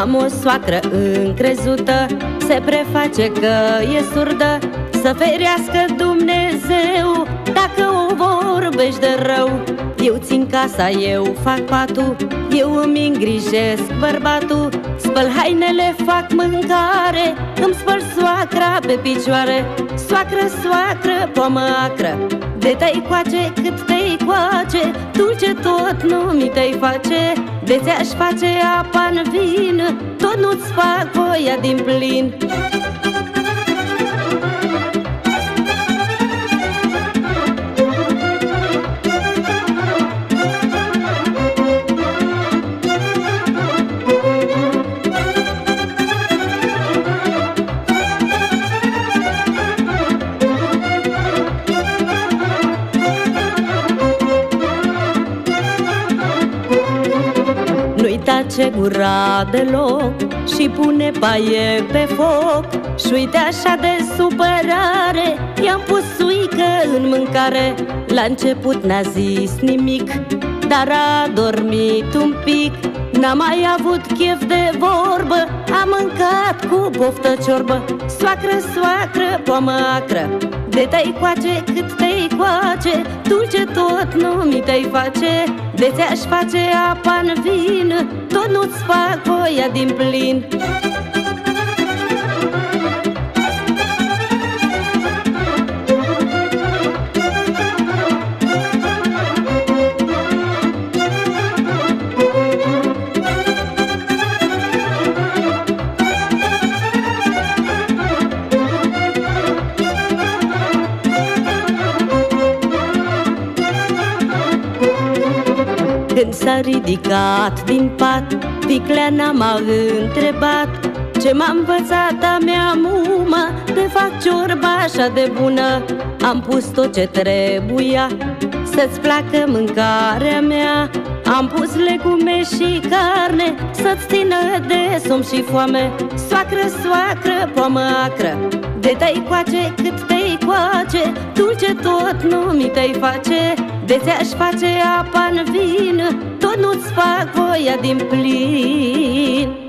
Am o soacră încrezută, se preface că e surdă. Să ferească Dumnezeu dacă o vorbești de rău. Eu țin casa, eu fac patul, eu îmi îngrijesc bărbatul. Spăl hainele, fac mâncare, îmi spăl soacra pe picioare. Soacră, soacră, poamă acră, de te-ai coace cât te-ai coace, dulce tot nu mi te-ai face. De ți-aș face apa-n vin, tot nu-ți fac voia din plin. Nu-i tace gura deloc și pune paie pe foc. Și uite așa de supărare, i-am pus suică în mâncare. La început n-a zis nimic, dar a dormit un pic. N-a mai avut chef de vorbă, a mâncat cu poftă ciorbă. Soacră, soacră, poamă acră, de te-ai coace cât te-ai coace, dulce tot nu mi te-ai face. De ți-aș face apa-n vin, tot nu-ți fac voia din plin. Când s-a ridicat din pat, Vicleana m-a întrebat: ce m-a învățat a mea mumă de fac ciorba așa de bună? Am pus tot ce trebuia să-ți placă mâncarea mea. Am pus legume și carne să-ți țină de somn și foame. Soacră, soacră, poamă acră, de te-ai coace cât te-ai coace, dulce tot nu mi te-ai face. De ți-aș face apa-n vin, tot nu-ți fac voia din plin.